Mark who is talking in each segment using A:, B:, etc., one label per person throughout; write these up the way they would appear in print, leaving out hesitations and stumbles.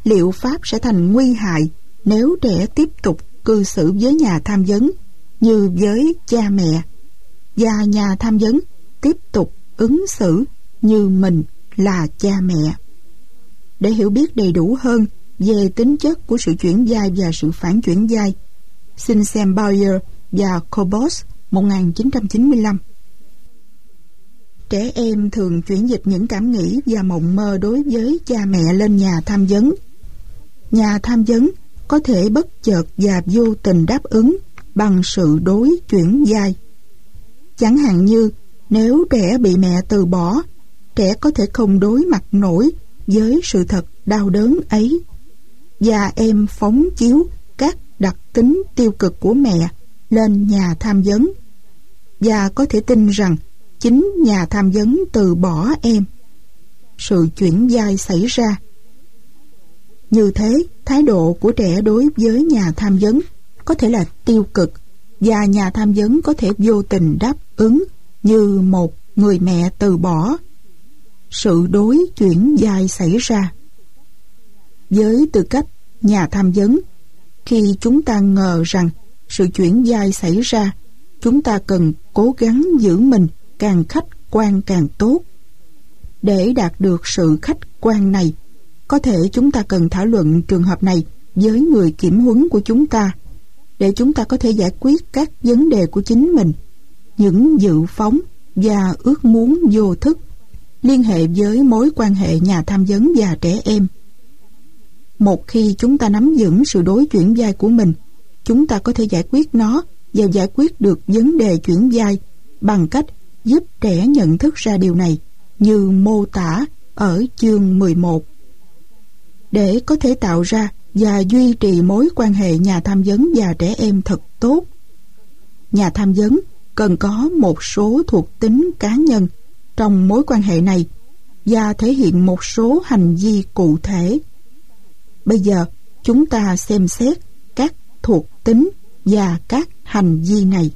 A: liệu pháp sẽ thành nguy hại nếu trẻ tiếp tục cư xử với nhà tham vấn như với cha mẹ, và nhà tham vấn tiếp tục ứng xử như mình là cha mẹ. Để hiểu biết đầy đủ hơn về tính chất của sự chuyển vai và sự phản chuyển vai, xin xem Bowyer và Cobos 1995. Trẻ em thường chuyển dịch những cảm nghĩ và mộng mơ đối với cha mẹ lên nhà tham vấn. Nhà tham vấn có thể bất chợt và vô tình đáp ứng bằng sự đối chuyển vai. Chẳng hạn như nếu trẻ bị mẹ từ bỏ, trẻ có thể không đối mặt nổi với sự thật đau đớn ấy, và em phóng chiếu các đặc tính tiêu cực của mẹ lên nhà tham vấn, và có thể tin rằng chính nhà tham vấn từ bỏ em. Sự chuyển vai xảy ra. Như thế, thái độ của trẻ đối với nhà tham vấn có thể là tiêu cực, và nhà tham vấn có thể vô tình đáp ứng như một người mẹ từ bỏ. Sự đối chuyển vai xảy ra. Với tư cách nhà tham vấn, khi chúng ta ngờ rằng sự chuyển vai xảy ra, chúng ta cần cố gắng giữ mình càng khách quan càng tốt. Để đạt được sự khách quan này, có thể chúng ta cần thảo luận trường hợp này với người kiểm huấn của chúng ta, để chúng ta có thể giải quyết các vấn đề của chính mình, những dự phóng và ước muốn vô thức liên hệ với mối quan hệ nhà tham vấn và trẻ em. Một khi chúng ta nắm vững sự đối chuyển vai của mình, chúng ta có thể giải quyết nó và giải quyết được vấn đề chuyển vai bằng cách giúp trẻ nhận thức ra điều này, như mô tả ở chương 11. Để có thể tạo ra và duy trì mối quan hệ nhà tham vấn và trẻ em thật tốt, nhà tham vấn cần có một số thuộc tính cá nhân trong mối quan hệ này và thể hiện một số hành vi cụ thể. Bây giờ, chúng ta xem xét các thuộc tính và các hành vi này.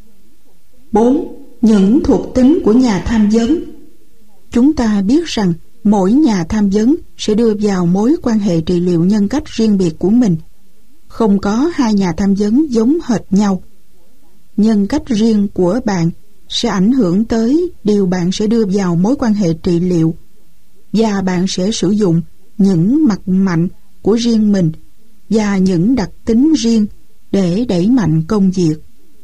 A: 4. Những thuộc tính của nhà tham vấn. Chúng ta biết rằng mỗi nhà tham vấn sẽ đưa vào mối quan hệ trị liệu nhân cách riêng biệt của mình. Không có hai nhà tham vấn giống hệt nhau. Nhân cách riêng của bạn sẽ ảnh hưởng tới điều bạn sẽ đưa vào mối quan hệ trị liệu, và bạn sẽ sử dụng những mặt mạnh của riêng mình và những đặc tính riêng để đẩy mạnh công việc.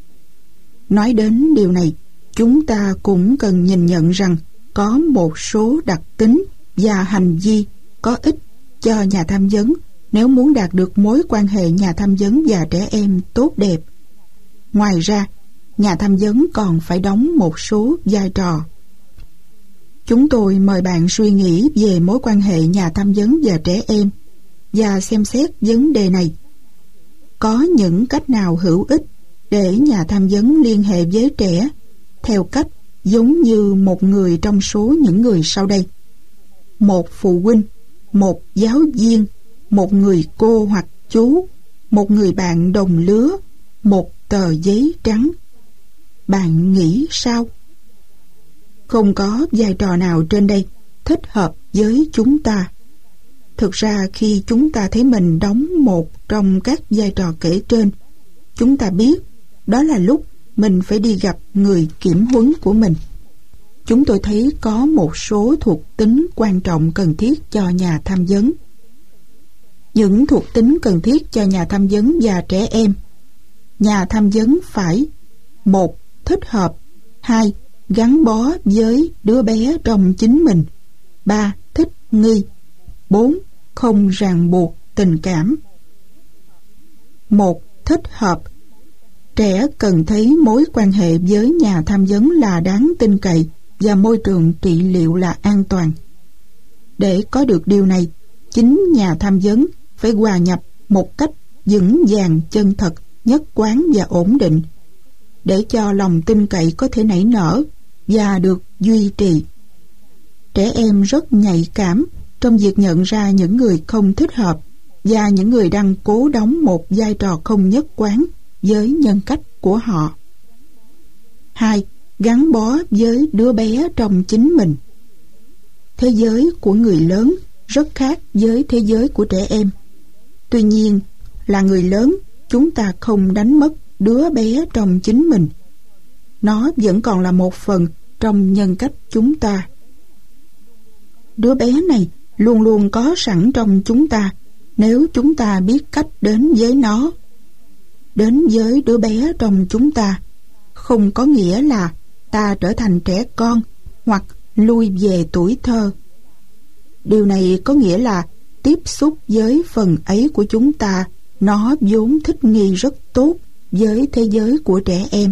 A: Nói đến điều này, chúng ta cũng cần nhìn nhận rằng có một số đặc tính và hành vi có ích cho nhà tham vấn nếu muốn đạt được mối quan hệ nhà tham vấn và trẻ em tốt đẹp. Ngoài ra, nhà tham vấn còn phải đóng một số vai trò. Chúng tôi mời bạn suy nghĩ về mối quan hệ nhà tham vấn và trẻ em và xem xét vấn đề này. Có những cách nào hữu ích để nhà tham vấn liên hệ với trẻ theo cách giống như một người trong số những người sau đây: một phụ huynh, một giáo viên, một người cô hoặc chú, một người bạn đồng lứa, một tờ giấy trắng. Bạn nghĩ sao? Không có vai trò nào trên đây thích hợp với chúng ta. Thực ra khi chúng ta thấy mình đóng một trong các vai trò kể trên, chúng ta biết đó là lúc mình phải đi gặp người kiểm huấn của mình. Chúng tôi thấy có một số thuộc tính quan trọng cần thiết cho nhà tham vấn. Những thuộc tính cần thiết cho nhà tham vấn và trẻ em. Nhà tham vấn phải: 1. Thích hợp. 2. Gắn bó với đứa bé trong chính mình. 3. Thích nghi. 4. Không ràng buộc tình cảm. 1. Thích hợp. Trẻ cần thấy mối quan hệ với nhà tham vấn là đáng tin cậy và môi trường trị liệu là an toàn. Để có được điều này, chính nhà tham vấn phải hòa nhập một cách vững vàng, chân thật, nhất quán và ổn định, để cho lòng tin cậy có thể nảy nở và được duy trì. Trẻ em rất nhạy cảm trong việc nhận ra những người không thích hợp và những người đang cố đóng một vai trò không nhất quán với nhân cách của họ. 2. Gắn bó với đứa bé trong chính mình. Thế giới của người lớn rất khác với thế giới của trẻ em. Tuy nhiên, là người lớn, chúng ta không đánh mất đứa bé trong chính mình. Nó vẫn còn là một phần trong nhân cách chúng ta. Đứa bé này luôn luôn có sẵn trong chúng ta nếu chúng ta biết cách đến với nó. Đến với đứa bé trong chúng ta không có nghĩa là ta trở thành trẻ con hoặc lui về tuổi thơ. Điều này có nghĩa là tiếp xúc với phần ấy của chúng ta, nó vốn thích nghi rất tốt với thế giới của trẻ em.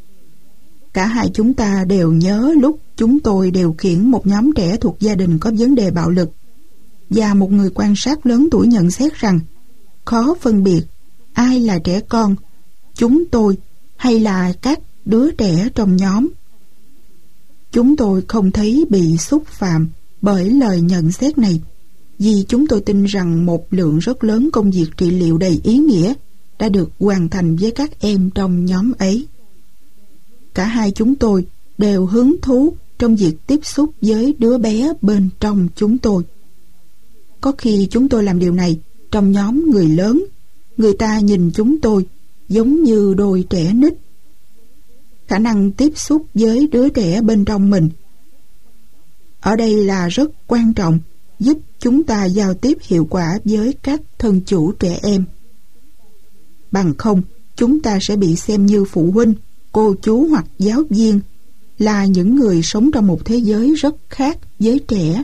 A: Cả hai chúng ta đều nhớ lúc chúng tôi điều khiển một nhóm trẻ thuộc gia đình có vấn đề bạo lực, và một người quan sát lớn tuổi nhận xét rằng khó phân biệt ai là trẻ con, chúng tôi hay là các đứa trẻ trong nhóm. Chúng tôi không thấy bị xúc phạm bởi lời nhận xét này, vì chúng tôi tin rằng một lượng rất lớn công việc trị liệu đầy ý nghĩa đã được hoàn thành với các em trong nhóm ấy. Cả hai chúng tôi đều hứng thú trong việc tiếp xúc với đứa bé bên trong chúng tôi. Có khi chúng tôi làm điều này trong nhóm người lớn, người ta nhìn chúng tôi giống như đôi trẻ nít. Khả năng tiếp xúc với đứa trẻ bên trong mình ở đây là rất quan trọng, giúp chúng ta giao tiếp hiệu quả với các thân chủ trẻ em. Bằng không, chúng ta sẽ bị xem như phụ huynh, cô chú hoặc giáo viên, là những người sống trong một thế giới rất khác với trẻ.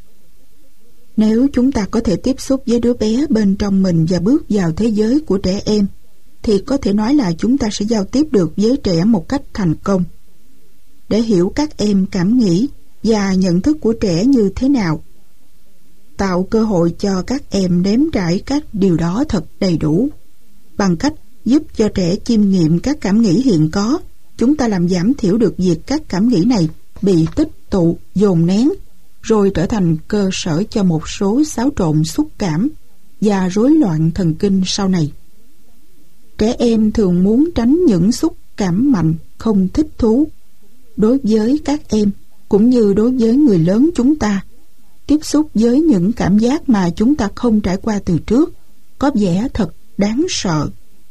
A: Nếu chúng ta có thể tiếp xúc với đứa bé bên trong mình và bước vào thế giới của trẻ em, thì có thể nói là chúng ta sẽ giao tiếp được với trẻ một cách thành công. Để hiểu các em cảm nghĩ và nhận thức của trẻ như thế nào, tạo cơ hội cho các em nếm trải các điều đó thật đầy đủ. Bằng cách giúp cho trẻ chiêm nghiệm các cảm nghĩ hiện có, chúng ta làm giảm thiểu được việc các cảm nghĩ này bị tích tụ, dồn nén, rồi trở thành cơ sở cho một số xáo trộn xúc cảm và rối loạn thần kinh sau này. Trẻ em thường muốn tránh những xúc cảm mạnh, không thích thú. Đối với các em, cũng như đối với người lớn chúng ta, tiếp xúc với những cảm giác mà chúng ta không trải qua từ trước có vẻ thật đáng sợ.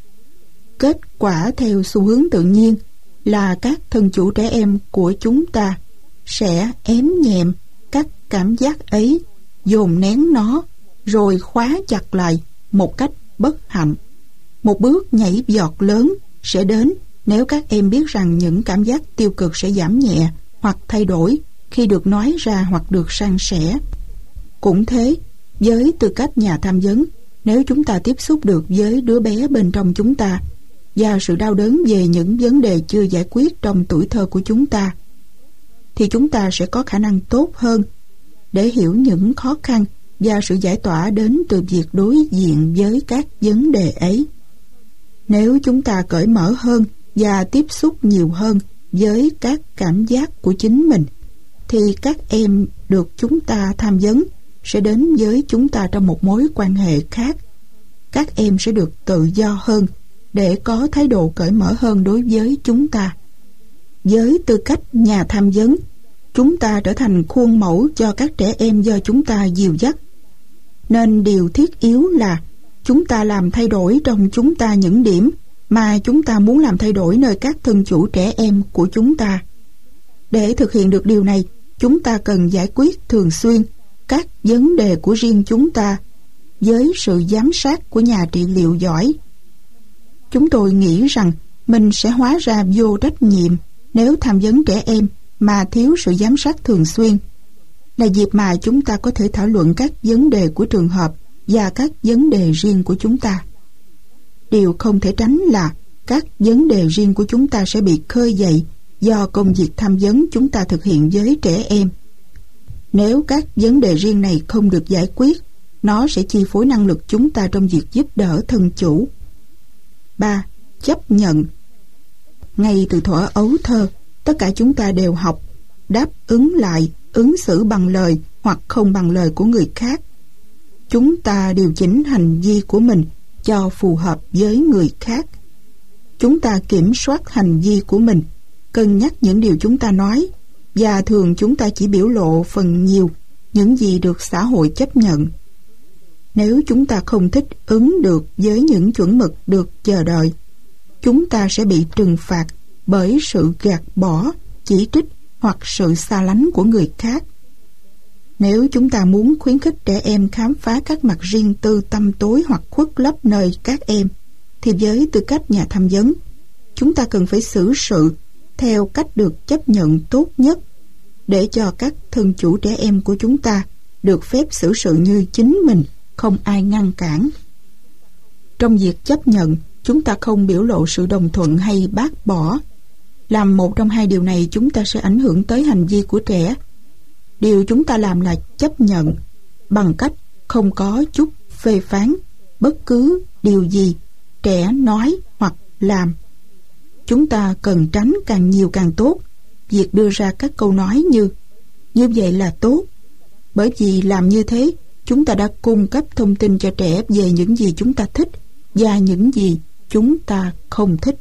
A: Kết quả theo xu hướng tự nhiên là các thân chủ trẻ em của chúng ta sẽ ém nhẹm các cảm giác ấy, dồn nén nó, rồi khóa chặt lại một cách bất hạnh. Một bước nhảy vọt lớn sẽ đến nếu các em biết rằng những cảm giác tiêu cực sẽ giảm nhẹ hoặc thay đổi khi được nói ra hoặc được san sẻ. Cũng thế, với tư cách nhà tham vấn, nếu chúng ta tiếp xúc được với đứa bé bên trong chúng ta và sự đau đớn về những vấn đề chưa giải quyết trong tuổi thơ của chúng ta, thì chúng ta sẽ có khả năng tốt hơn để hiểu những khó khăn và sự giải tỏa đến từ việc đối diện với các vấn đề ấy. Nếu chúng ta cởi mở hơn và tiếp xúc nhiều hơn với các cảm giác của chính mình, thì các em được chúng ta tham vấn sẽ đến với chúng ta trong một mối quan hệ khác. Các em sẽ được tự do hơn để có thái độ cởi mở hơn đối với chúng ta. Với tư cách nhà tham vấn, chúng ta trở thành khuôn mẫu cho các trẻ em do chúng ta dìu dắt. Nên điều thiết yếu là chúng ta làm thay đổi trong chúng ta những điểm mà chúng ta muốn làm thay đổi nơi các thân chủ trẻ em của chúng ta. Để thực hiện được điều này, chúng ta cần giải quyết thường xuyên các vấn đề của riêng chúng ta với sự giám sát của nhà trị liệu giỏi. Chúng tôi nghĩ rằng mình sẽ hóa ra vô trách nhiệm nếu tham vấn trẻ em mà thiếu sự giám sát thường xuyên. Là dịp mà chúng ta có thể thảo luận các vấn đề của trường hợp và các vấn đề riêng của chúng ta. Điều không thể tránh là các vấn đề riêng của chúng ta sẽ bị khơi dậy do công việc tham vấn chúng ta thực hiện với trẻ em. Nếu các vấn đề riêng này không được giải quyết, nó sẽ chi phối năng lực chúng ta trong việc giúp đỡ thân chủ. 3. Chấp nhận. Ngay từ thuở ấu thơ, tất cả chúng ta đều học đáp ứng lại, ứng xử bằng lời hoặc không bằng lời của người khác. Chúng ta điều chỉnh hành vi của mình cho phù hợp với người khác. Chúng ta kiểm soát hành vi của mình, cân nhắc những điều chúng ta nói, và thường chúng ta chỉ biểu lộ phần nhiều những gì được xã hội chấp nhận. Nếu chúng ta không thích ứng được với những chuẩn mực được chờ đợi, chúng ta sẽ bị trừng phạt bởi sự gạt bỏ, chỉ trích hoặc sự xa lánh của người khác. Nếu chúng ta muốn khuyến khích trẻ em khám phá các mặt riêng tư tăm tối hoặc khuất lấp nơi các em, thì với tư cách nhà tham vấn, chúng ta cần phải xử sự theo cách được chấp nhận tốt nhất, để cho các thân chủ trẻ em của chúng ta được phép xử sự như chính mình, không ai ngăn cản. Trong việc chấp nhận, chúng ta không biểu lộ sự đồng thuận hay bác bỏ. Làm một trong hai điều này, chúng ta sẽ ảnh hưởng tới hành vi của trẻ. Điều chúng ta làm là chấp nhận bằng cách không có chút phê phán bất cứ điều gì trẻ nói hoặc làm. Chúng ta cần tránh càng nhiều càng tốt việc đưa ra các câu nói như vậy là tốt, bởi vì làm như thế chúng ta đã cung cấp thông tin cho trẻ về những gì chúng ta thích và những gì chúng ta không thích.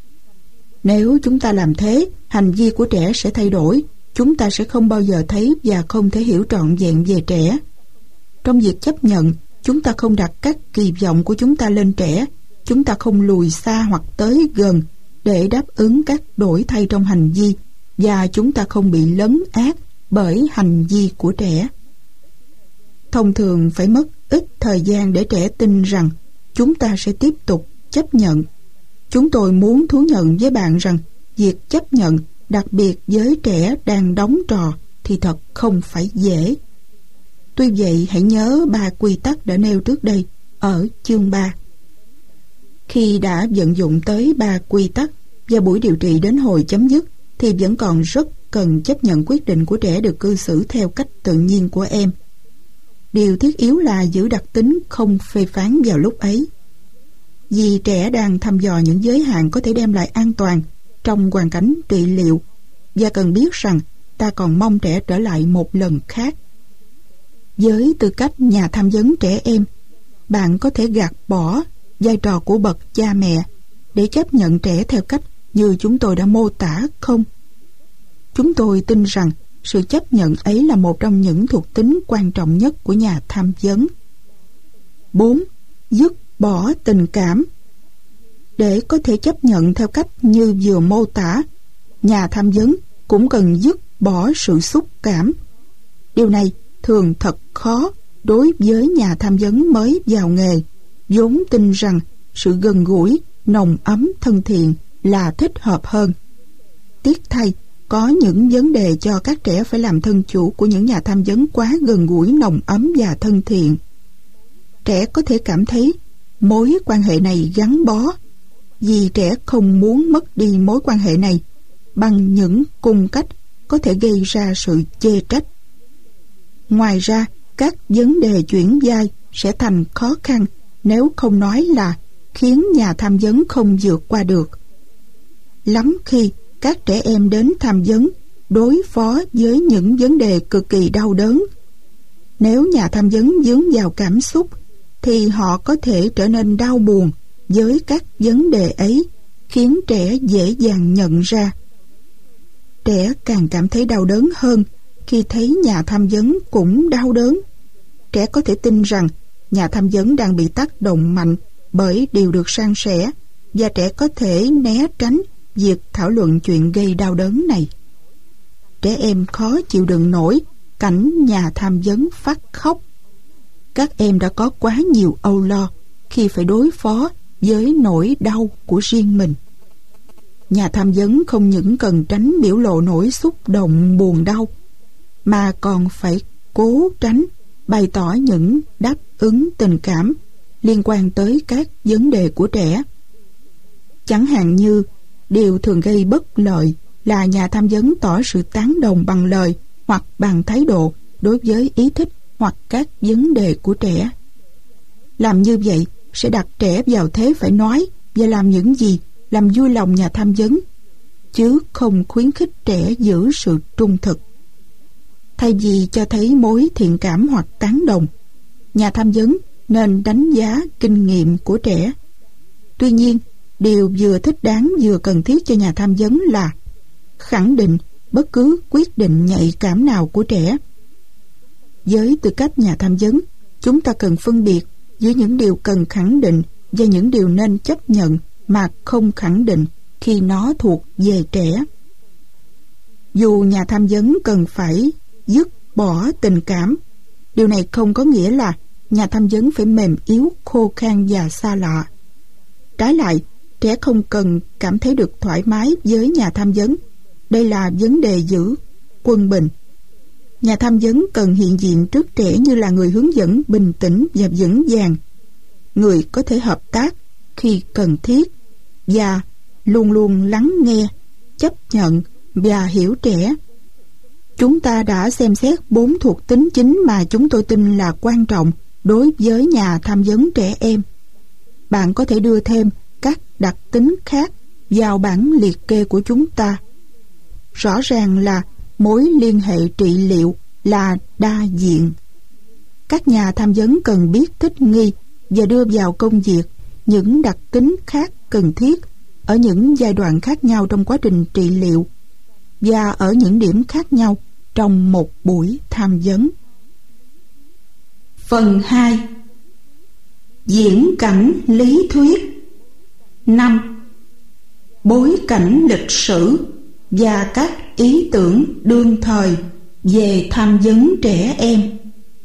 A: Nếu chúng ta làm thế, hành vi của trẻ sẽ thay đổi. Chúng ta sẽ không bao giờ thấy và không thể hiểu trọn vẹn về trẻ. Trong việc chấp nhận, chúng ta không đặt các kỳ vọng của chúng ta lên trẻ. Chúng ta không lùi xa hoặc tới gần để đáp ứng các đổi thay trong hành vi, và chúng ta không bị lấn át bởi hành vi của trẻ. Thông thường phải mất ít thời gian để trẻ tin rằng chúng ta sẽ tiếp tục chấp nhận. Chúng tôi muốn thú nhận với bạn rằng việc chấp nhận, đặc biệt với trẻ đang đóng trò, thì thật không phải dễ. Tuy vậy, hãy nhớ 3 quy tắc đã nêu trước đây ở chương 3. Khi đã vận dụng tới 3 quy tắc và buổi điều trị đến hồi chấm dứt, thì vẫn còn rất cần chấp nhận quyết định của trẻ được cư xử theo cách tự nhiên của em. Điều thiết yếu là giữ đặc tính không phê phán vào lúc ấy. Vì trẻ đang thăm dò những giới hạn có thể đem lại an toàn trong hoàn cảnh trị liệu, và cần biết rằng ta còn mong trẻ trở lại một lần khác. Với tư cách nhà tham vấn trẻ em, bạn có thể gạt bỏ vai trò của bậc cha mẹ để chấp nhận trẻ theo cách như chúng tôi đã mô tả không? Chúng tôi tin rằng sự chấp nhận ấy là một trong những thuộc tính quan trọng nhất của nhà tham vấn. 4. Dứt bỏ tình cảm. Để có thể chấp nhận theo cách như vừa mô tả, nhà tham vấn cũng cần dứt bỏ sự xúc cảm. Điều này thường thật khó đối với nhà tham vấn mới vào nghề, vốn tin rằng sự gần gũi, nồng ấm, thân thiện là thích hợp hơn. Tiếc thay, có những vấn đề cho các trẻ phải làm thân chủ của những nhà tham vấn quá gần gũi, nồng ấm và thân thiện. Trẻ có thể cảm thấy mối quan hệ này gắn bó, vì trẻ không muốn mất đi mối quan hệ này bằng những cung cách có thể gây ra sự chê trách. Ngoài ra, các vấn đề chuyển vai sẽ thành khó khăn, nếu không nói là khiến nhà tham vấn không vượt qua được. Lắm khi các trẻ em đến tham vấn đối phó với những vấn đề cực kỳ đau đớn. Nếu nhà tham vấn dướng vào cảm xúc, thì họ có thể trở nên đau buồn với các vấn đề ấy, khiến trẻ dễ dàng nhận ra. Trẻ càng cảm thấy đau đớn hơn khi thấy nhà tham vấn cũng đau đớn. Trẻ có thể tin rằng nhà tham vấn đang bị tác động mạnh bởi điều được san sẻ, và trẻ có thể né tránh việc thảo luận chuyện gây đau đớn này. Trẻ em khó chịu đựng nổi cảnh nhà tham vấn phát khóc. Các em đã có quá nhiều âu lo khi phải đối phó với nỗi đau của riêng mình. Nhà tham vấn không những cần tránh biểu lộ nỗi xúc động buồn đau, mà còn phải cố tránh bày tỏ những đáp ứng tình cảm liên quan tới các vấn đề của trẻ. Chẳng hạn như, điều thường gây bất lợi là nhà tham vấn tỏ sự tán đồng bằng lời hoặc bằng thái độ đối với ý thích hoặc các vấn đề của trẻ. Làm như vậy sẽ đặt trẻ vào thế phải nói và làm những gì làm vui lòng nhà tham vấn, chứ không khuyến khích trẻ giữ sự trung thực. Thay vì cho thấy mối thiện cảm hoặc tán đồng, nhà tham vấn nên đánh giá kinh nghiệm của trẻ. Tuy nhiên, điều vừa thích đáng vừa cần thiết cho nhà tham vấn là khẳng định bất cứ quyết định nhạy cảm nào của trẻ. Với tư cách nhà tham vấn, chúng ta cần phân biệt giữa những điều cần khẳng định và những điều nên chấp nhận mà không khẳng định khi nó thuộc về trẻ. Dù nhà tham vấn cần phải dứt bỏ tình cảm, điều này không có nghĩa là nhà tham vấn phải mềm yếu, khô khan và xa lạ. Trái lại, trẻ không cần cảm thấy được thoải mái với nhà tham vấn. Đây là vấn đề giữ quân bình. Nhà tham vấn cần hiện diện trước trẻ như là người hướng dẫn bình tĩnh và vững vàng, người có thể hợp tác khi cần thiết và luôn luôn lắng nghe, chấp nhận và hiểu trẻ. Chúng ta đã xem xét 4 thuộc tính chính mà chúng tôi tin là quan trọng đối với nhà tham vấn trẻ em. Bạn có thể đưa thêm các đặc tính khác vào bảng liệt kê của chúng ta. Rõ ràng là mối liên hệ trị liệu là đa diện. Các nhà tham vấn cần biết thích nghi và đưa vào công việc những đặc tính khác cần thiết ở những giai đoạn khác nhau trong quá trình trị liệu và ở những điểm khác nhau trong một buổi tham vấn. Phần 2. Diễn cảnh lý thuyết. 5. Bối cảnh lịch sử và các ý tưởng đương thời về tham vấn trẻ em.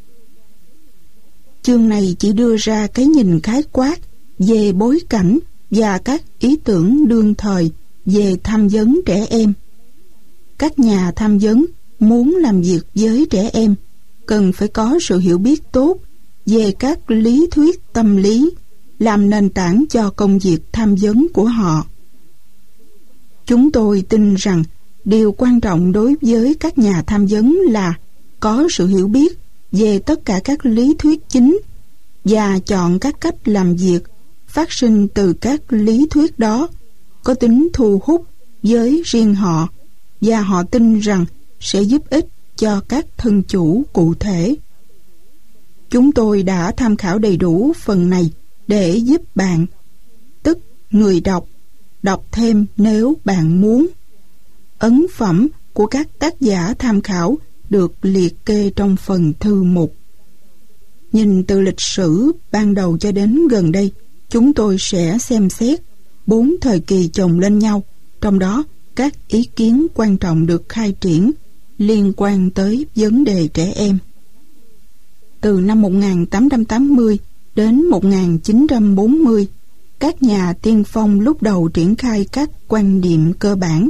A: Chương này chỉ đưa ra cái nhìn khái quát về bối cảnh và các ý tưởng đương thời về tham vấn trẻ em. Các nhà tham vấn muốn làm việc với trẻ em cần phải có sự hiểu biết tốt về các lý thuyết tâm lý làm nền tảng cho công việc tham vấn của họ. Chúng tôi tin rằng điều quan trọng đối với các nhà tham vấn là có sự hiểu biết về tất cả các lý thuyết chính và chọn các cách làm việc phát sinh từ các lý thuyết đó có tính thu hút với riêng họ và họ tin rằng sẽ giúp ích cho các thân chủ cụ thể. Chúng tôi đã tham khảo đầy đủ phần này để giúp bạn, tức người đọc, đọc thêm nếu bạn muốn. Ấn phẩm của các tác giả tham khảo được liệt kê trong phần thư mục. Nhìn từ lịch sử ban đầu cho đến gần đây, chúng tôi sẽ xem xét 4 thời kỳ chồng lên nhau, trong đó các ý kiến quan trọng được khai triển liên quan tới vấn đề trẻ em. Từ năm 1880 đến 1940, các nhà tiên phong lúc đầu triển khai các quan niệm cơ bản.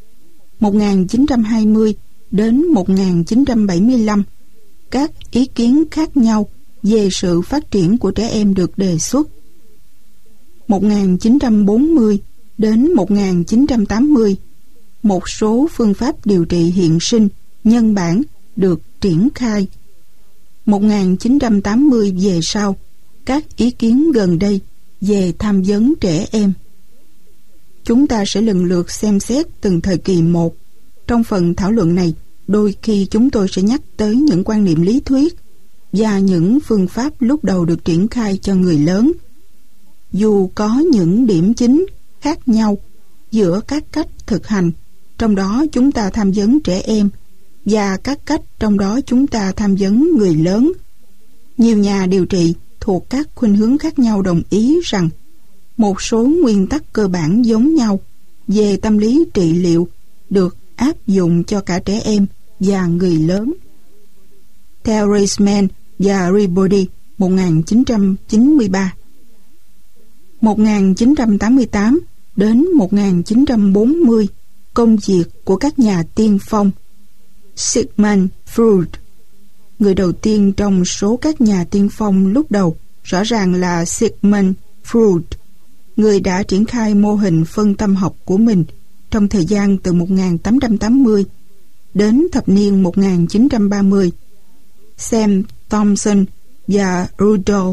A: 1920 đến 1975, các ý kiến khác nhau về sự phát triển của trẻ em được đề xuất. 1940 đến 1980, một số phương pháp điều trị hiện sinh nhân bản được triển khai. 1980 về sau, các ý kiến gần đây về tham vấn trẻ em. Chúng ta sẽ lần lượt xem xét từng thời kỳ một. Trong phần thảo luận này, đôi khi chúng tôi sẽ nhắc tới những quan niệm lý thuyết và những phương pháp lúc đầu được triển khai cho người lớn. Dù có những điểm chính khác nhau giữa các cách thực hành, trong đó chúng ta tham vấn trẻ em, và các cách trong đó chúng ta tham vấn người lớn, nhiều nhà điều trị thuộc các khuynh hướng khác nhau đồng ý rằng một số nguyên tắc cơ bản giống nhau về tâm lý trị liệu được áp dụng cho cả trẻ em và người lớn. Theo Reisman và Rebody, 1993. 1988 đến 1940, công việc của các nhà tiên phong. Sigmund Freud, người đầu tiên trong số các nhà tiên phong lúc đầu, rõ ràng là Sigmund Freud, người đã triển khai mô hình phân tâm học của mình trong thời gian từ 1880 đến thập niên 1930. Sam Thompson và Rudolph,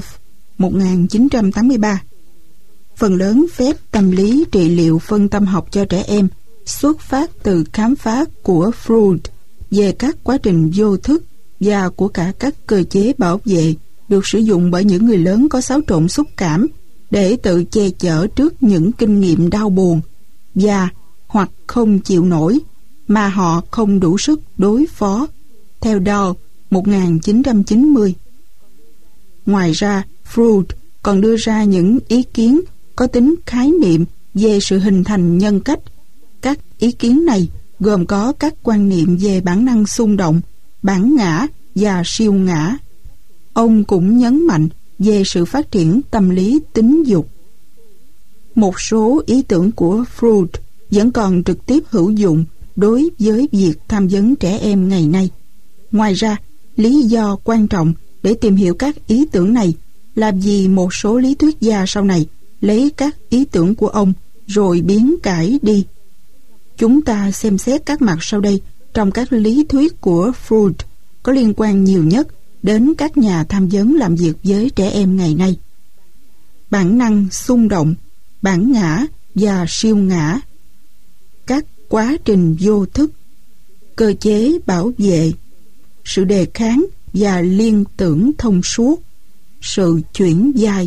A: 1983. Phần lớn phép tâm lý trị liệu phân tâm học cho trẻ em xuất phát từ khám phá của Freud về các quá trình vô thức và của cả các cơ chế bảo vệ được sử dụng bởi những người lớn có xáo trộn xúc cảm để tự che chở trước những kinh nghiệm đau buồn và hoặc không chịu nổi mà họ không đủ sức đối phó. Theo Dahl 1990. Ngoài ra, Freud còn đưa ra những ý kiến có tính khái niệm về sự hình thành nhân cách. Các ý kiến này gồm có các quan niệm về bản năng xung động, bản ngã và siêu ngã. Ông cũng nhấn mạnh về sự phát triển tâm lý tính dục. Một số ý tưởng của Freud vẫn còn trực tiếp hữu dụng đối với việc tham vấn trẻ em ngày nay. Ngoài ra, lý do quan trọng để tìm hiểu các ý tưởng này là vì một số lý thuyết gia sau này lấy các ý tưởng của ông rồi biến cải đi. Chúng ta xem xét các mặt sau đây trong các lý thuyết của Freud có liên quan nhiều nhất đến các nhà tham vấn làm việc với trẻ em ngày nay. Bản năng xung động, bản ngã và siêu ngã, các quá trình vô thức, cơ chế bảo vệ, sự đề kháng và liên tưởng thông suốt, sự chuyển vai.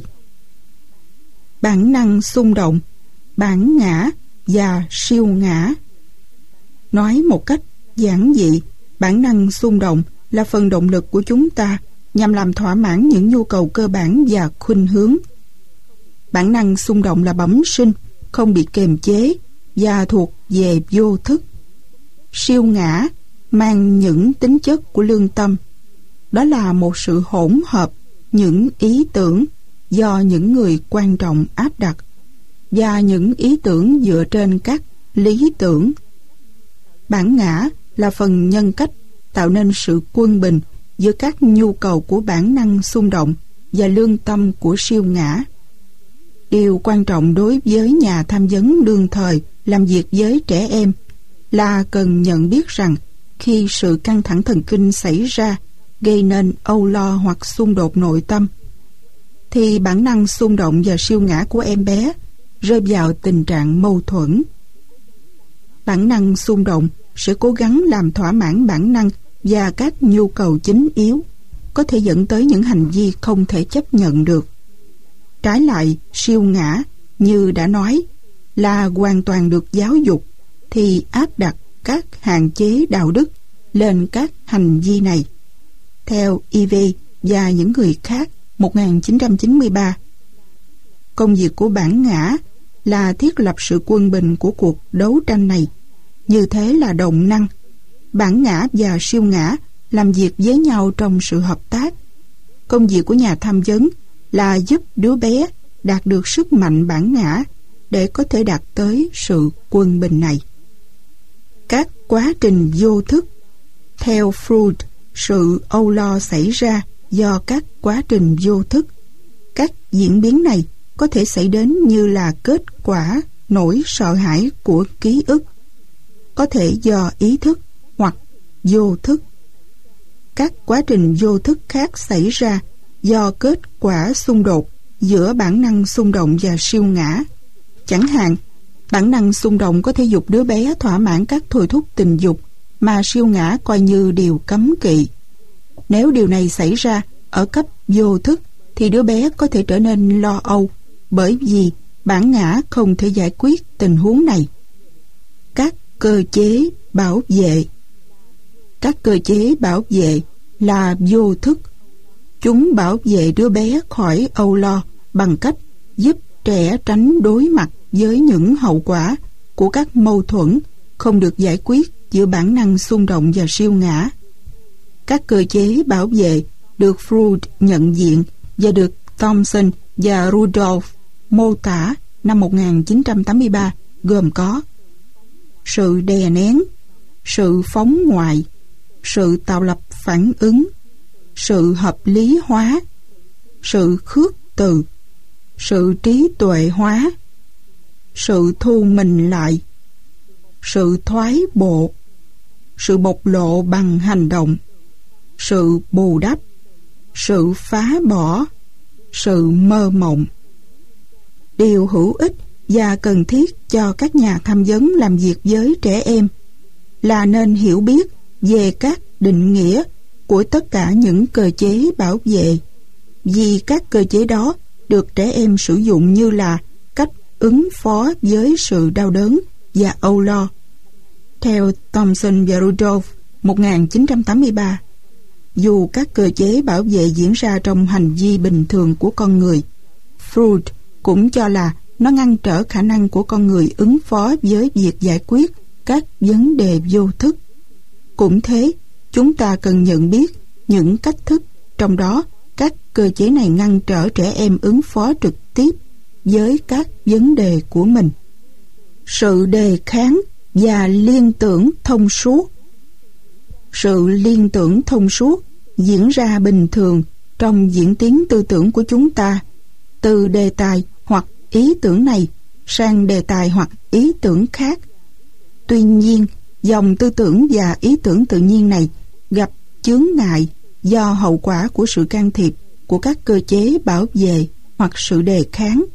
A: Bản năng xung động, bản ngã và siêu ngã. Nói một cách giản dị, bản năng xung động là phần động lực của chúng ta nhằm làm thỏa mãn những nhu cầu cơ bản và khuynh hướng. Bản năng xung động là bẩm sinh, không bị kềm chế và thuộc về vô thức. Siêu ngã mang những tính chất của lương tâm. Đó là một sự hỗn hợp những ý tưởng do những người quan trọng áp đặt và những ý tưởng dựa trên các lý tưởng. Bản ngã là phần nhân cách tạo nên sự quân bình giữa các nhu cầu của bản năng xung động và lương tâm của siêu ngã. Điều quan trọng đối với nhà tham vấn đương thời làm việc với trẻ em là cần nhận biết rằng khi sự căng thẳng thần kinh xảy ra gây nên âu lo hoặc xung đột nội tâm, thì bản năng xung động và siêu ngã của em bé rơi vào tình trạng mâu thuẫn. Bản năng xung động sẽ cố gắng làm thỏa mãn bản năng và các nhu cầu chính yếu, có thể dẫn tới những hành vi không thể chấp nhận được. Trái lại, siêu ngã, như đã nói, là hoàn toàn được giáo dục, thì áp đặt các hạn chế đạo đức lên các hành vi này. Theo Ivey và những người khác, 1993, công việc của bản ngã là thiết lập sự quân bình của cuộc đấu tranh này. Như thế là động năng. Bản ngã và siêu ngã làm việc với nhau trong sự hợp tác. Công việc của nhà tham vấn là giúp đứa bé đạt được sức mạnh bản ngã để có thể đạt tới sự quân bình này. Các quá trình vô thức. Theo Freud, sự âu lo xảy ra do các quá trình vô thức. Các diễn biến này có thể xảy đến như là kết quả nỗi sợ hãi của ký ức, có thể do ý thức hoặc vô thức. Các quá trình vô thức khác xảy ra do kết quả xung đột giữa bản năng xung động và siêu ngã. Chẳng hạn, bản năng xung động có thể dục đứa bé thỏa mãn các thôi thúc tình dục mà siêu ngã coi như điều cấm kỵ. Nếu điều này xảy ra ở cấp vô thức thì đứa bé có thể trở nên lo âu, bởi vì bản ngã không thể giải quyết tình huống này. Các cơ chế bảo vệ. Các cơ chế bảo vệ là vô thức. Chúng bảo vệ đứa bé khỏi âu lo bằng cách giúp trẻ tránh đối mặt với những hậu quả của các mâu thuẫn không được giải quyết giữa bản năng xung động và siêu ngã. Các cơ chế bảo vệ được Freud nhận diện và được Thompson và Rudolph mô tả năm 1983 gồm có sự đè nén, sự phóng ngoại, sự tạo lập phản ứng, sự hợp lý hóa, sự khước từ, sự trí tuệ hóa, sự thu mình lại, sự thoái bộ, sự bộc lộ bằng hành động, sự bù đắp, sự phá bỏ, sự mơ mộng. Điều hữu ích và cần thiết cho các nhà tham vấn làm việc với trẻ em là nên hiểu biết về các định nghĩa của tất cả những cơ chế bảo vệ, vì các cơ chế đó được trẻ em sử dụng như là cách ứng phó với sự đau đớn và âu lo. Theo Thompson và Rudolph 1983, dù các cơ chế bảo vệ diễn ra trong hành vi bình thường của con người. Freud cũng cho là nó ngăn trở khả năng của con người ứng phó với việc giải quyết các vấn đề vô thức. Cũng thế, chúng ta cần nhận biết những cách thức, trong đó các cơ chế này ngăn trở trẻ em ứng phó trực tiếp với các vấn đề của mình. Sự đề kháng và liên tưởng thông suốt. Sự liên tưởng thông suốt diễn ra bình thường trong diễn tiến tư tưởng của chúng ta, từ đề tài hoặc ý tưởng này sang đề tài hoặc ý tưởng khác. Tuy nhiên, dòng tư tưởng và ý tưởng tự nhiên này gặp chướng ngại do hậu quả của sự can thiệp của các cơ chế bảo vệ hoặc sự đề kháng.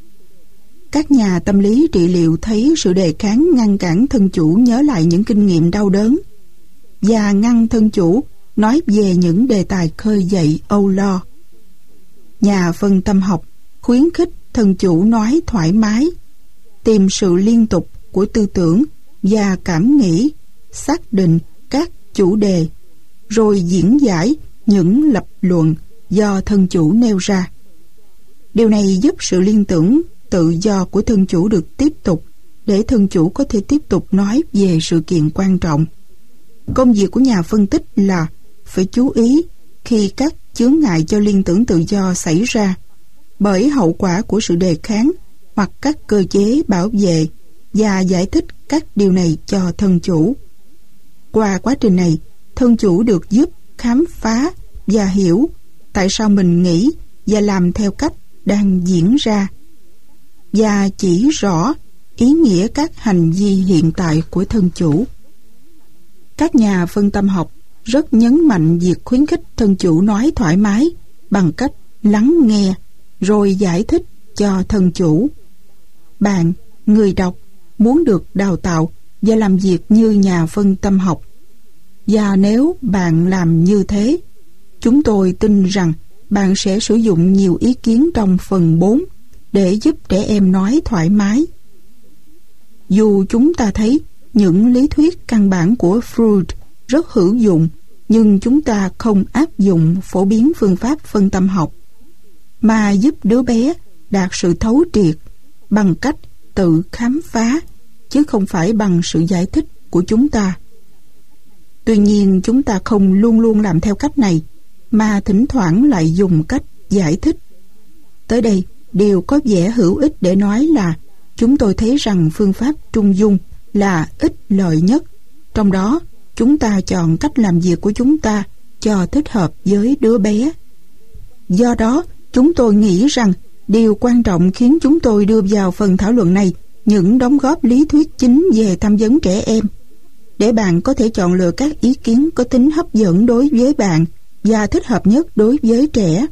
A: Các nhà tâm lý trị liệu thấy sự đề kháng ngăn cản thân chủ nhớ lại những kinh nghiệm đau đớn và ngăn thân chủ nói về những đề tài khơi dậy âu lo. Nhà phân tâm học khuyến khích thân chủ nói thoải mái, tìm sự liên tục của tư tưởng và cảm nghĩ, xác định các chủ đề, rồi diễn giải những lập luận do thân chủ nêu ra. Điều này giúp sự liên tưởng tự do của thân chủ được tiếp tục, để thân chủ có thể tiếp tục nói về sự kiện quan trọng. Công việc của nhà phân tích là phải chú ý khi các chướng ngại cho liên tưởng tự do xảy ra bởi hậu quả của sự đề kháng hoặc các cơ chế bảo vệ, và giải thích các điều này cho thân chủ. Qua quá trình này, thân chủ được giúp khám phá và hiểu tại sao mình nghĩ và làm theo cách đang diễn ra, và chỉ rõ ý nghĩa các hành vi hiện tại của thân chủ. Các nhà phân tâm học rất nhấn mạnh việc khuyến khích thân chủ nói thoải mái bằng cách lắng nghe rồi giải thích cho thân chủ. Bạn, người đọc, muốn được đào tạo và làm việc như nhà phân tâm học. Và nếu bạn làm như thế, chúng tôi tin rằng bạn sẽ sử dụng nhiều ý kiến trong phần 4 để giúp trẻ em nói thoải mái. Dù chúng ta thấy những lý thuyết căn bản của Freud rất hữu dụng, nhưng chúng ta không áp dụng phổ biến phương pháp phân tâm học, mà giúp đứa bé đạt sự thấu triệt bằng cách tự khám phá, chứ không phải bằng sự giải thích của chúng ta. Tuy nhiên, chúng ta không luôn luôn làm theo cách này, mà thỉnh thoảng lại dùng cách giải thích. Tới đây, điều có vẻ hữu ích để nói là chúng tôi thấy rằng phương pháp trung dung là ích lợi nhất. Trong đó, chúng ta chọn cách làm việc của chúng ta cho thích hợp với đứa bé. Do đó, chúng tôi nghĩ rằng điều quan trọng khiến chúng tôi đưa vào phần thảo luận này những đóng góp lý thuyết chính về tham vấn trẻ em, để bạn có thể chọn lựa các ý kiến có tính hấp dẫn đối với bạn và thích hợp nhất đối với trẻ.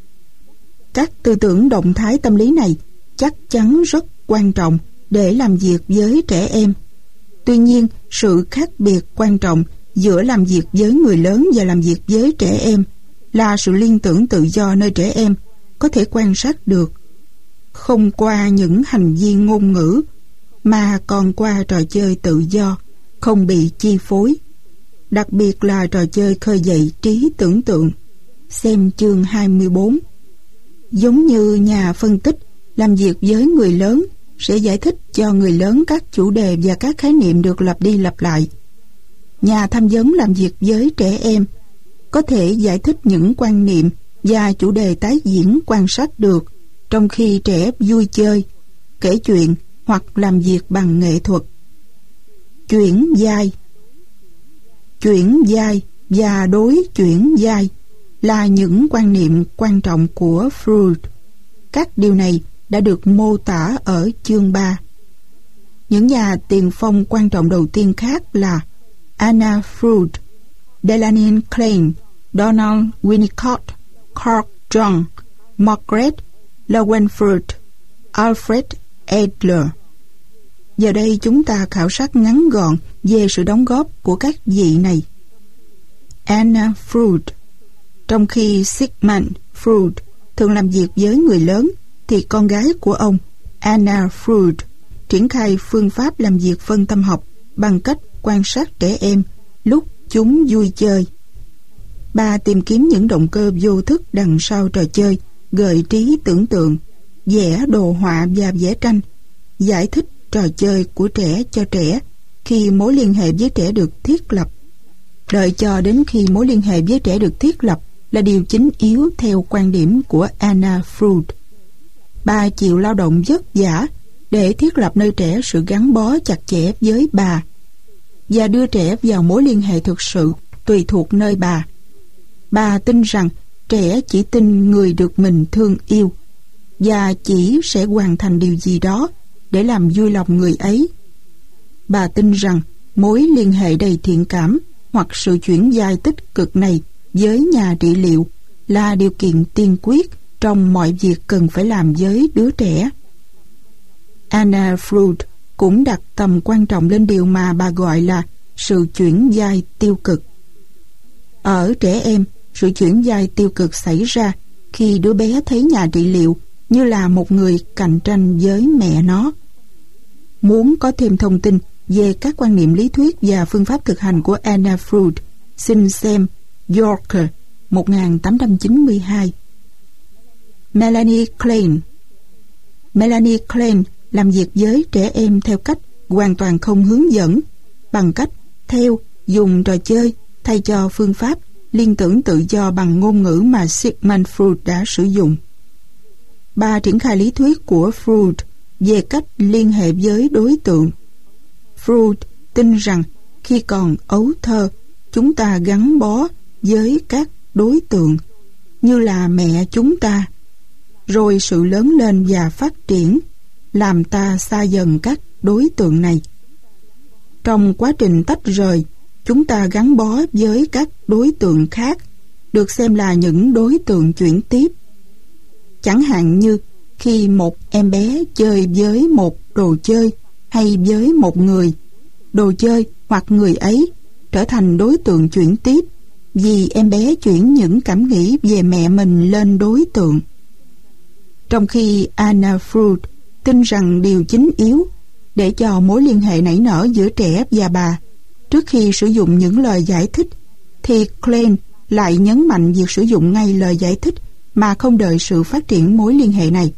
A: Các tư tưởng động thái tâm lý này chắc chắn rất quan trọng để làm việc với trẻ em. Tuy nhiên, sự khác biệt quan trọng giữa làm việc với người lớn và làm việc với trẻ em là sự liên tưởng tự do nơi trẻ em có thể quan sát được, không qua những hành vi ngôn ngữ, mà còn qua trò chơi tự do, không bị chi phối. Đặc biệt là trò chơi khơi dậy trí tưởng tượng. Xem chương 24. Giống như nhà phân tích làm việc với người lớn sẽ giải thích cho người lớn các chủ đề và các khái niệm được lặp đi lặp lại, nhà tham vấn làm việc với trẻ em có thể giải thích những quan niệm và chủ đề tái diễn quan sát được trong khi trẻ vui chơi, kể chuyện hoặc làm việc bằng nghệ thuật. Chuyển vai và đối chuyển vai là những quan niệm quan trọng của Freud. Các điều này đã được mô tả ở chương 3. Những nhà tiền phong quan trọng đầu tiên khác là Anna Freud, Delaney Klein, Donald Winnicott, Carl Jung, Margaret Lowenfeld, Alfred Adler. Giờ đây chúng ta khảo sát ngắn gọn về sự đóng góp của các vị này. Anna Freud. Trong khi Sigmund Freud thường làm việc với người lớn, thì con gái của ông, Anna Freud, triển khai phương pháp làm việc phân tâm học bằng cách quan sát trẻ em lúc chúng vui chơi. Bà tìm kiếm những động cơ vô thức đằng sau trò chơi, gợi trí tưởng tượng, vẽ đồ họa và vẽ tranh, giải thích trò chơi của trẻ cho trẻ khi mối liên hệ với trẻ được thiết lập. Đợi cho đến khi mối liên hệ với trẻ được thiết lập là điều chính yếu theo quan điểm của Anna Freud. Bà chịu lao động vất vả để thiết lập nơi trẻ sự gắn bó chặt chẽ với bà và đưa trẻ vào mối liên hệ thực sự tùy thuộc nơi bà. Bà tin rằng trẻ chỉ tin người được mình thương yêu và chỉ sẽ hoàn thành điều gì đó để làm vui lòng người ấy. Bà tin rằng mối liên hệ đầy thiện cảm hoặc sự chuyển vai tích cực này với nhà trị liệu là điều kiện tiên quyết trong mọi việc cần phải làm với đứa trẻ. Anna Freud cũng đặt tầm quan trọng lên điều mà bà gọi là sự chuyển vai tiêu cực. Ở trẻ em, sự chuyển vai tiêu cực xảy ra khi đứa bé thấy nhà trị liệu như là một người cạnh tranh với mẹ nó. Muốn có thêm thông tin về các quan niệm lý thuyết và phương pháp thực hành của Anna Freud, xin xem Yorker 1892. Melanie Klein. Melanie Klein làm việc với trẻ em theo cách hoàn toàn không hướng dẫn, bằng cách dùng trò chơi thay cho phương pháp liên tưởng tự do bằng ngôn ngữ mà Sigmund Freud đã sử dụng. Bà triển khai lý thuyết của Freud về cách liên hệ với đối tượng. Freud tin rằng khi còn ấu thơ, chúng ta gắn bó với các đối tượng như là mẹ chúng ta, rồi sự lớn lên và phát triển làm ta xa dần các đối tượng này. Trong quá trình tách rời, chúng ta gắn bó với các đối tượng khác, được xem là những đối tượng chuyển tiếp. Chẳng hạn như khi một em bé chơi với một đồ chơi hay với một người, đồ chơi hoặc người ấy trở thành đối tượng chuyển tiếp vì em bé chuyển những cảm nghĩ về mẹ mình lên đối tượng. Trong khi Anna Freud tin rằng điều chính yếu để cho mối liên hệ nảy nở giữa trẻ và bà trước khi sử dụng những lời giải thích, thì Klein lại nhấn mạnh việc sử dụng ngay lời giải thích mà không đợi sự phát triển mối liên hệ này.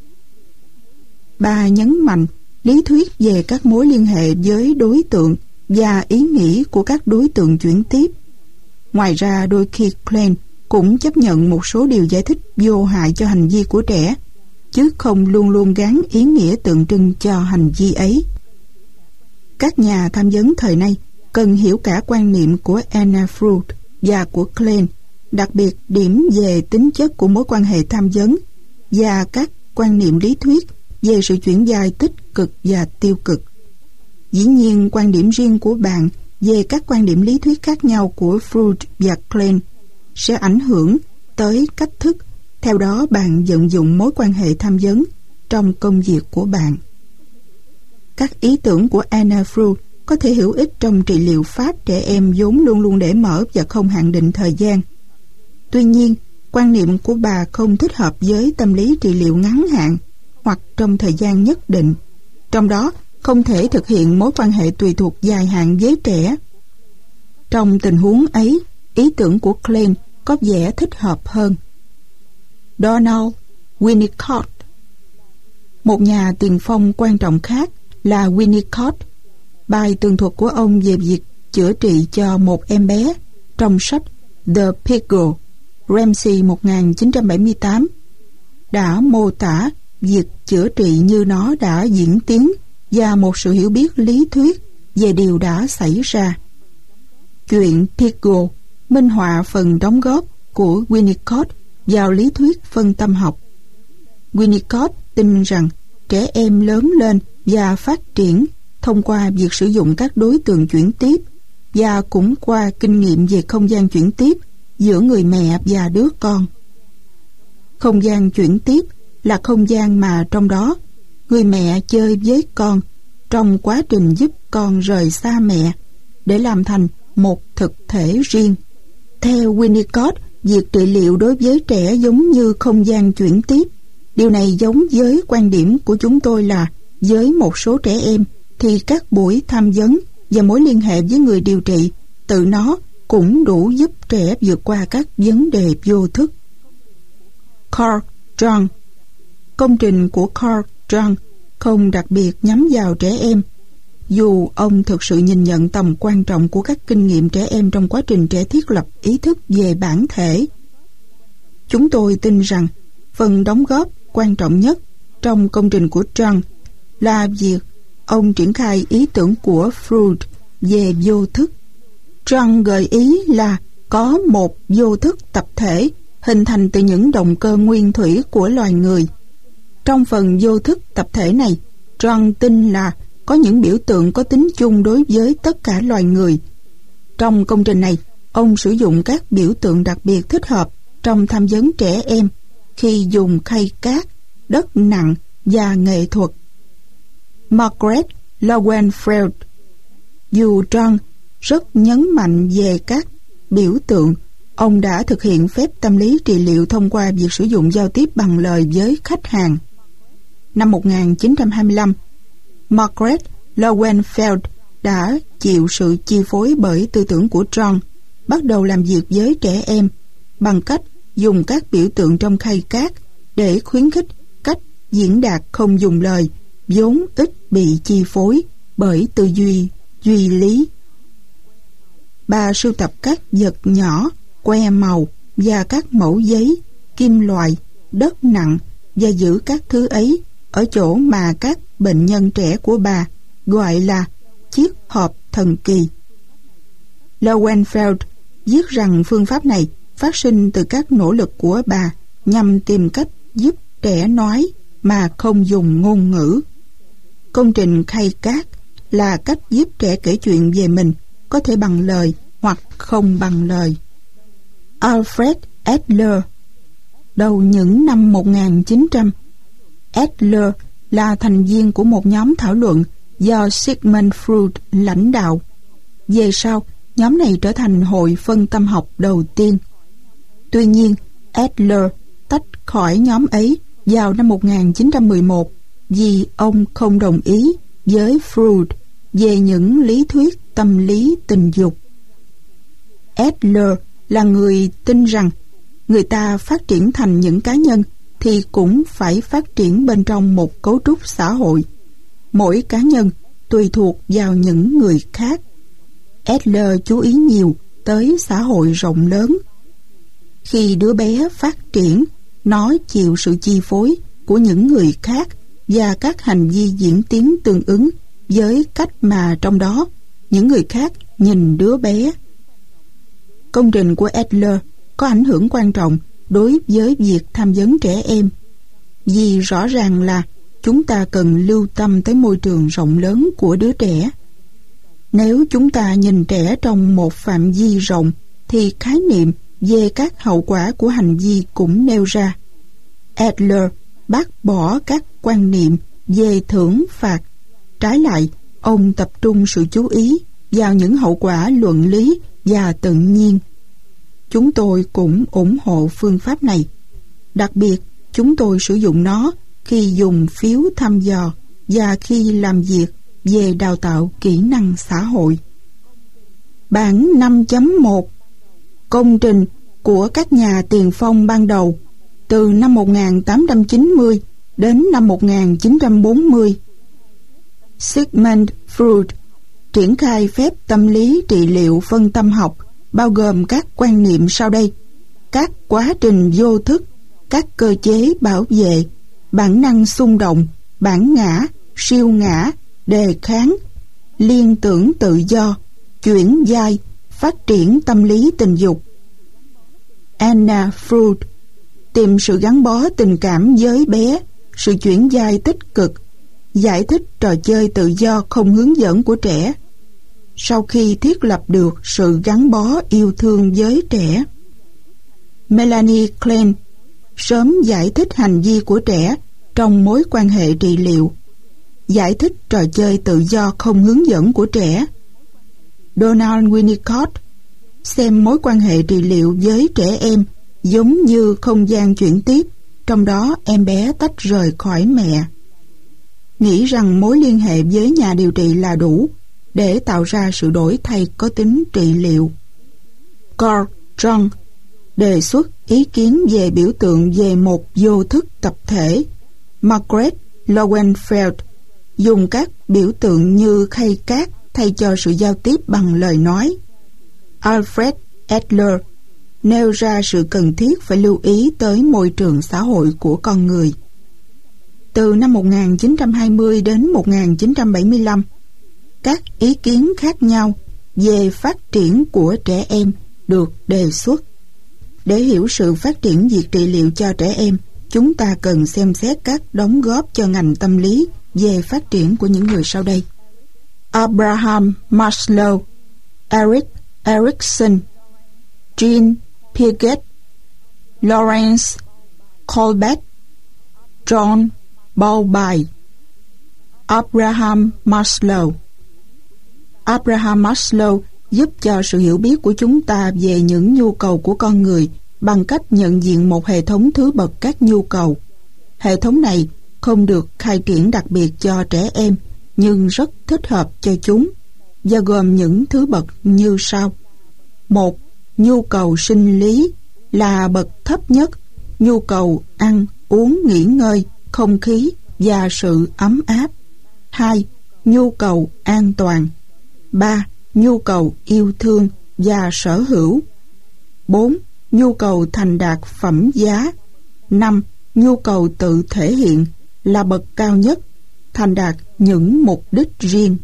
A: Bà nhấn mạnh lý thuyết về các mối liên hệ với đối tượng và ý nghĩ của các đối tượng chuyển tiếp. Ngoài ra, đôi khi Klein cũng chấp nhận một số điều giải thích vô hại cho hành vi của trẻ, chứ không luôn luôn gán ý nghĩa tượng trưng cho hành vi ấy. Các nhà tham vấn thời nay cần hiểu cả quan niệm của Anna Freud và của Klein, đặc biệt điểm về tính chất của mối quan hệ tham vấn và các quan niệm lý thuyết về sự chuyển vai tích cực và tiêu cực. Dĩ nhiên, quan điểm riêng của bạn về các quan điểm lý thuyết khác nhau của Freud và Klein sẽ ảnh hưởng tới cách thức theo đó bạn vận dụng mối quan hệ tham vấn trong công việc của bạn. Các ý tưởng của Anna Freud có thể hữu ích trong trị liệu pháp trẻ em vốn luôn luôn để mở và không hạn định thời gian. Tuy nhiên, quan niệm của bà không thích hợp với tâm lý trị liệu ngắn hạn hoặc trong thời gian nhất định, trong đó không thể thực hiện mối quan hệ tùy thuộc dài hạn với trẻ. Trong tình huống ấy, ý tưởng của Klein có vẻ thích hợp hơn. Donald Winnicott. Một nhà tiền phong quan trọng khác là Winnicott. Bài tường thuật của ông về việc chữa trị cho một em bé trong sách The Piggle, Ramsey 1978 đã mô tả việc chữa trị như nó đã diễn tiến và một sự hiểu biết lý thuyết về điều đã xảy ra. Chuyện Piggle minh họa phần đóng góp của Winnicott vào lý thuyết phân tâm học. Winnicott tin rằng trẻ em lớn lên và phát triển thông qua việc sử dụng các đối tượng chuyển tiếp và cũng qua kinh nghiệm về không gian chuyển tiếp giữa người mẹ và đứa con. Không gian chuyển tiếp là không gian mà trong đó người mẹ chơi với con trong quá trình giúp con rời xa mẹ để làm thành một thực thể riêng. Theo Winnicott, việc trị liệu đối với trẻ giống như không gian chuyển tiếp. Điều này giống với quan điểm của chúng tôi là với một số trẻ em thì các buổi tham vấn và mối liên hệ với người điều trị tự nó cũng đủ giúp trẻ vượt qua các vấn đề vô thức. Carl Jung. Công trình của Carl Jung không đặc biệt nhắm vào trẻ em, dù ông thực sự nhìn nhận tầm quan trọng của các kinh nghiệm trẻ em trong quá trình trẻ thiết lập ý thức về bản thể. Chúng tôi tin rằng phần đóng góp quan trọng nhất trong công trình của Jung là việc ông triển khai ý tưởng của Freud về vô thức. Jung gợi ý là có một vô thức tập thể hình thành từ những động cơ nguyên thủy của loài người. Trong phần vô thức tập thể này, Jung tin là có những biểu tượng có tính chung đối với tất cả loài người. Trong công trình này, ông sử dụng các biểu tượng đặc biệt thích hợp trong tham vấn trẻ em khi dùng khay cát, đất nặng và nghệ thuật. Margaret Lowenfeld. Dù Jung rất nhấn mạnh về các biểu tượng, ông đã thực hiện phép tâm lý trị liệu thông qua việc sử dụng giao tiếp bằng lời với khách hàng. Năm 1925, Margaret Lowenfeld đã chịu sự chi phối bởi tư tưởng của Jung, bắt đầu làm việc với trẻ em bằng cách dùng các biểu tượng trong khay cát để khuyến khích cách diễn đạt không dùng lời, vốn ít bị chi phối bởi tư duy duy lý. Bà sưu tập các vật nhỏ, que màu và các mẫu giấy, kim loại, đất nặng và giữ các thứ ấy ở chỗ mà các bệnh nhân trẻ của bà gọi là chiếc hộp thần kỳ. Lowenfeld viết rằng phương pháp này phát sinh từ các nỗ lực của bà nhằm tìm cách giúp trẻ nói mà không dùng ngôn ngữ. Công trình khay cát là cách giúp trẻ kể chuyện về mình, có thể bằng lời hoặc không bằng lời. Alfred Adler. Đầu những năm 1900, Adler là thành viên của một nhóm thảo luận do Sigmund Freud lãnh đạo. Về sau, nhóm này trở thành hội phân tâm học đầu tiên. Tuy nhiên, Adler tách khỏi nhóm ấy vào năm 1911 vì ông không đồng ý với Freud về những lý thuyết tâm lý tình dục. Adler là người tin rằng người ta phát triển thành những cá nhân thì cũng phải phát triển bên trong một cấu trúc xã hội. Mỗi cá nhân tùy thuộc vào những người khác. Adler chú ý nhiều tới xã hội rộng lớn. Khi đứa bé phát triển, nó chịu sự chi phối của những người khác và các hành vi diễn tiến tương ứng với cách mà trong đó những người khác nhìn đứa bé. Công trình của Adler có ảnh hưởng quan trọng đối với việc tham vấn trẻ em, vì rõ ràng là chúng ta cần lưu tâm tới môi trường rộng lớn của đứa trẻ. Nếu chúng ta nhìn trẻ trong một phạm vi rộng thì khái niệm về các hậu quả của hành vi cũng nêu ra. Adler bác bỏ các quan niệm về thưởng phạt. Trái lại, ông tập trung sự chú ý vào những hậu quả luận lý và tự nhiên. Chúng tôi cũng ủng hộ phương pháp này. Đặc biệt, chúng tôi sử dụng nó khi dùng phiếu thăm dò và khi làm việc về đào tạo kỹ năng xã hội. Bản 5.1 Công trình của các nhà tiền phong ban đầu từ năm 1890 đến năm 1940. Sigmund Freud triển khai phép tâm lý trị liệu phân tâm học bao gồm các quan niệm sau đây: các quá trình vô thức, các cơ chế bảo vệ, bản năng xung động, bản ngã, siêu ngã, đề kháng, liên tưởng tự do, chuyển giai, phát triển tâm lý tình dục. Anna Freud tìm sự gắn bó tình cảm với bé, sự chuyển giai tích cực, giải thích trò chơi tự do không hướng dẫn của trẻ. Sau khi thiết lập được sự gắn bó yêu thương với trẻ, Melanie Klein sớm giải thích hành vi của trẻ trong mối quan hệ trị liệu, giải thích trò chơi tự do không hướng dẫn của trẻ. Donald Winnicott xem mối quan hệ trị liệu với trẻ em giống như không gian chuyển tiếp, trong đó em bé tách rời khỏi mẹ. Nghĩ rằng mối liên hệ với nhà điều trị là đủ để tạo ra sự đổi thay có tính trị liệu. Carl Jung đề xuất ý kiến về biểu tượng về một vô thức tập thể. Margaret Lowenfeld dùng các biểu tượng như khay cát thay cho sự giao tiếp bằng lời nói. Alfred Adler nêu ra sự cần thiết phải lưu ý tới môi trường xã hội của con người. Từ năm 1920 đến 1975, các ý kiến khác nhau về phát triển của trẻ em được đề xuất. Để hiểu sự phát triển việc trị liệu cho trẻ em, chúng ta cần xem xét các đóng góp cho ngành tâm lý về phát triển của những người sau đây. Abraham Maslow, Erik Erikson, Jean Piaget, Lawrence Kohlberg, John Bowlby. Abraham Maslow. Abraham Maslow giúp cho sự hiểu biết của chúng ta về những nhu cầu của con người bằng cách nhận diện một hệ thống thứ bậc các nhu cầu. Hệ thống này không được khai triển đặc biệt cho trẻ em, nhưng rất thích hợp cho chúng, và gồm những thứ bậc như sau. 1. Nhu cầu sinh lý là bậc thấp nhất, nhu cầu ăn, uống, nghỉ ngơi, không khí và sự ấm áp. 2. Nhu cầu an toàn. 3. Nhu cầu yêu thương và sở hữu. 4. Nhu cầu thành đạt phẩm giá. 5. Nhu cầu tự thể hiện là bậc cao nhất, thành đạt những mục đích riêng.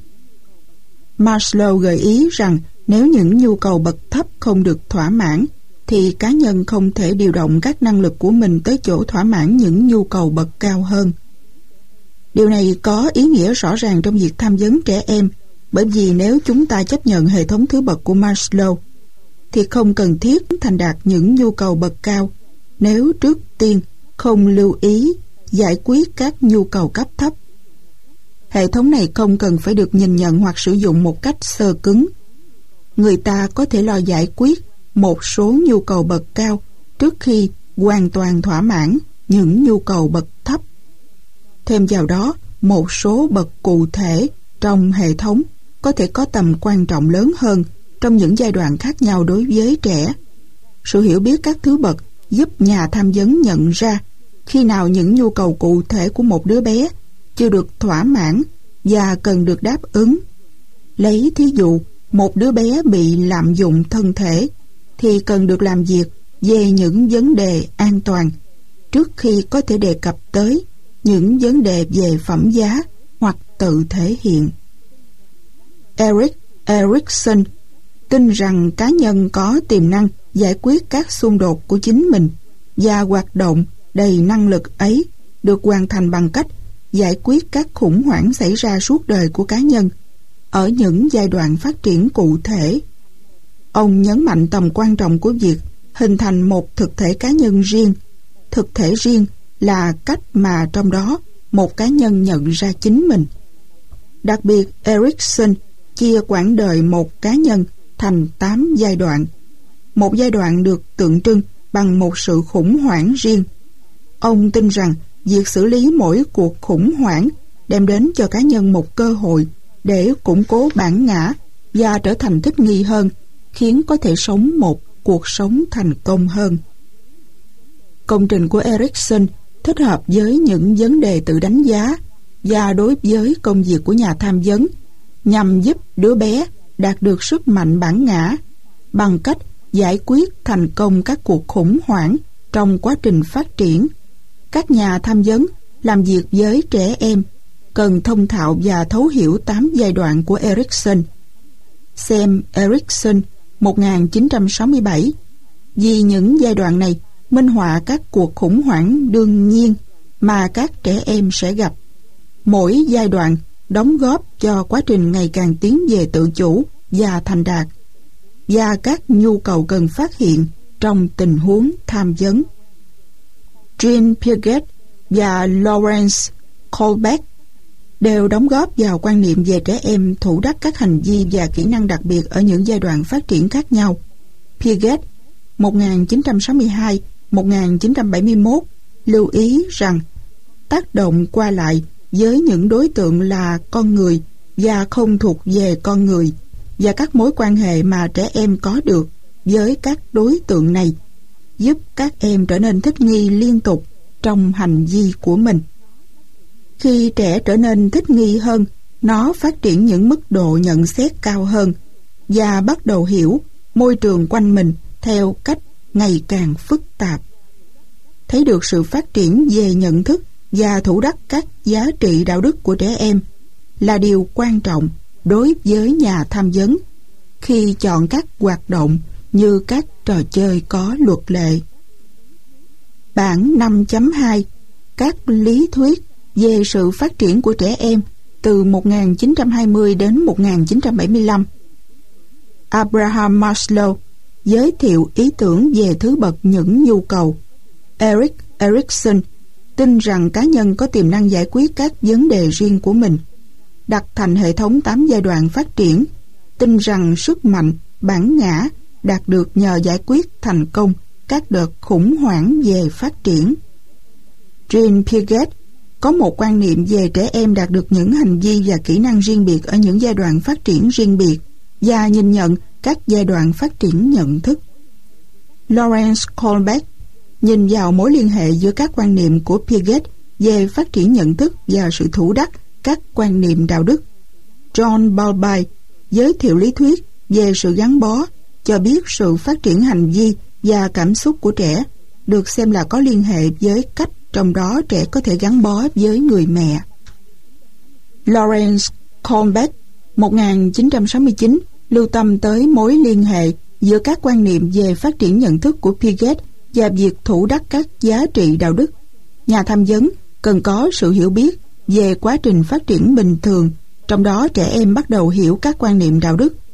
A: Maslow gợi ý rằng nếu những nhu cầu bậc thấp không được thỏa mãn, thì cá nhân không thể điều động các năng lực của mình tới chỗ thỏa mãn những nhu cầu bậc cao hơn. Điều này có ý nghĩa rõ ràng trong việc tham vấn trẻ em, bởi vì nếu chúng ta chấp nhận hệ thống thứ bậc của Maslow, thì không cần thiết thành đạt những nhu cầu bậc cao nếu trước tiên không lưu ý giải quyết các nhu cầu cấp thấp. Hệ thống này không cần phải được nhìn nhận hoặc sử dụng một cách xơ cứng. Người ta có thể lo giải quyết một số nhu cầu bậc cao trước khi hoàn toàn thỏa mãn những nhu cầu bậc thấp. Thêm vào đó, một số bậc cụ thể trong hệ thống có thể có tầm quan trọng lớn hơn trong những giai đoạn khác nhau đối với trẻ. Sự hiểu biết các thứ bậc giúp nhà tham vấn nhận ra khi nào những nhu cầu cụ thể của một đứa bé chưa được thỏa mãn và cần được đáp ứng. Lấy thí dụ, một đứa bé bị lạm dụng thân thể thì cần được làm việc về những vấn đề an toàn trước khi có thể đề cập tới những vấn đề về phẩm giá hoặc tự thể hiện. Erik Erikson tin rằng cá nhân có tiềm năng giải quyết các xung đột của chính mình, và hoạt động đầy năng lực ấy được hoàn thành bằng cách giải quyết các khủng hoảng xảy ra suốt đời của cá nhân ở những giai đoạn phát triển cụ thể. Ông nhấn mạnh tầm quan trọng của việc hình thành một thực thể cá nhân riêng. Thực thể riêng là cách mà trong đó một cá nhân nhận ra chính mình. Đặc biệt, Erikson chia quãng đời một cá nhân thành 8 giai đoạn. Một giai đoạn được tượng trưng bằng một sự khủng hoảng riêng. Ông tin rằng việc xử lý mỗi cuộc khủng hoảng đem đến cho cá nhân một cơ hội để củng cố bản ngã và trở thành thích nghi hơn, khiến có thể sống một cuộc sống thành công hơn. Công trình của Erikson thích hợp với những vấn đề tự đánh giá và đối với công việc của nhà tham vấn, nhằm giúp đứa bé đạt được sức mạnh bản ngã bằng cách giải quyết thành công các cuộc khủng hoảng trong quá trình phát triển. Các nhà tham vấn làm việc với trẻ em cần thông thạo và thấu hiểu 8 giai đoạn của Erikson. Xem Erikson 1967, vì những giai đoạn này minh họa các cuộc khủng hoảng đương nhiên mà các trẻ em sẽ gặp. Mỗi giai đoạn đóng góp cho quá trình ngày càng tiến về tự chủ và thành đạt, và các nhu cầu cần phát hiện trong tình huống tham vấn. Jean Piaget và Lawrence Kohlberg đều đóng góp vào quan niệm về trẻ em thủ đắc các hành vi và kỹ năng đặc biệt ở những giai đoạn phát triển khác nhau. Piaget 1962-1971 lưu ý rằng tác động qua lại với những đối tượng là con người và không thuộc về con người, và các mối quan hệ mà trẻ em có được với các đối tượng này, giúp các em trở nên thích nghi liên tục trong hành vi của mình. Khi trẻ trở nên thích nghi hơn, nó phát triển những mức độ nhận xét cao hơn và bắt đầu hiểu môi trường quanh mình theo cách ngày càng phức tạp. Thấy được sự phát triển về nhận thức và thủ đắc các giá trị đạo đức của trẻ em là điều quan trọng đối với nhà tham vấn khi chọn các hoạt động như các trò chơi có luật lệ. Bản 5.2 Các lý thuyết về sự phát triển của trẻ em từ 1920 đến 1975. Abraham Maslow giới thiệu ý tưởng về thứ bậc những nhu cầu. Erik Erikson tin rằng cá nhân có tiềm năng giải quyết các vấn đề riêng của mình, đặt thành hệ thống 8 giai đoạn phát triển, tin rằng sức mạnh, bản ngã đạt được nhờ giải quyết thành công các đợt khủng hoảng về phát triển. Jean Piaget có một quan niệm về trẻ em đạt được những hành vi và kỹ năng riêng biệt ở những giai đoạn phát triển riêng biệt và nhìn nhận các giai đoạn phát triển nhận thức. Lawrence Kohlbeck nhìn vào mối liên hệ giữa các quan niệm của Piaget về phát triển nhận thức và sự thủ đắc các quan niệm đạo đức. John Bowlby giới thiệu lý thuyết về sự gắn bó, cho biết sự phát triển hành vi và cảm xúc của trẻ được xem là có liên hệ với cách trong đó trẻ có thể gắn bó với người mẹ. Lawrence Kohlbeck 1969 lưu tâm tới mối liên hệ giữa các quan niệm về phát triển nhận thức của Piaget và việc thủ đắc các giá trị đạo đức. Nhà tham vấn cần có sự hiểu biết về quá trình phát triển bình thường, trong đó trẻ em bắt đầu hiểu các quan niệm đạo đức